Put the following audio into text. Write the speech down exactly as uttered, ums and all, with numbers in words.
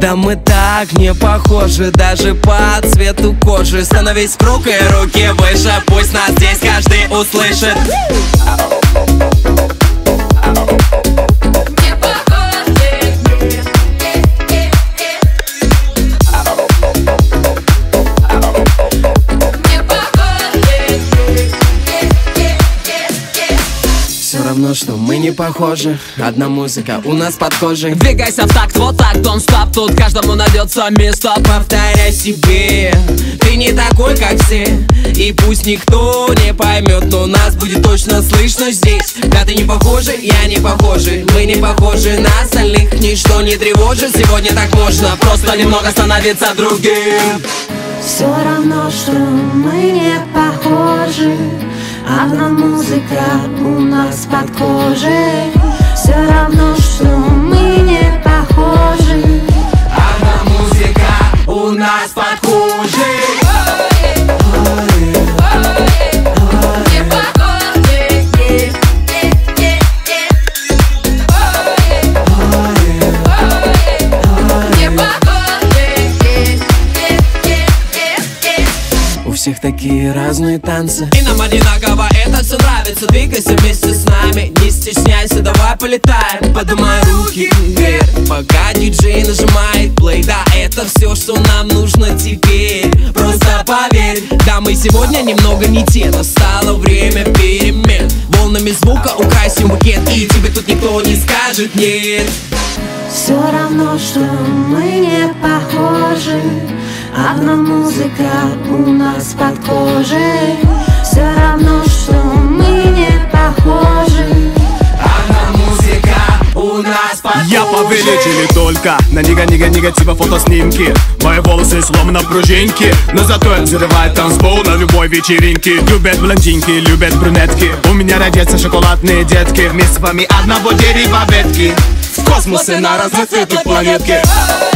Да мы так не похожи, даже по цвету кожи. Становись в круг и руки выше, пусть нас здесь каждый услышит. Все равно, что мы не похожи, одна музыка у нас под кожей. Двигайся в такт, вот так, don't stop. Тут каждому найдется место. Повторяй себе, ты не такой, как все. И пусть никто не поймет, но нас будет точно слышно здесь. Да ты не похожи, я не похожи, мы не похожи на остальных. Ничто не тревожит, сегодня так можно просто немного становиться другим. Все равно, что мы не похожи, одна музыка у нас под кожей. Все равно, что мы не похожи, одна музыка у нас под кожей. У всех такие разные танцы, и нам одинаково это все нравится. Двигайся вместе с нами, не стесняйся, давай полетаем. Поднимай руки вверх, пока диджей нажимает плей. Да, это все, что нам нужно теперь. Просто поверь, да, мы сегодня немного не те, настало время перемен. Волнами звука украсим букет, и тебе тут никто не скажет нет. Все равно, что мы не похожи, одна музыка у нас под кожей. Все равно, что мы не похожи, одна музыка у нас под кожей. Я повелитель только на нега-нега-негатива фотоснимки. Мои волосы словно пружинки, но зато взрывает танцпол на любой вечеринке. Любят блондинки, любят брюнетки, у меня родятся шоколадные детки. Мы с вами одного дерева ветки, в космосе на разноцветной планетке.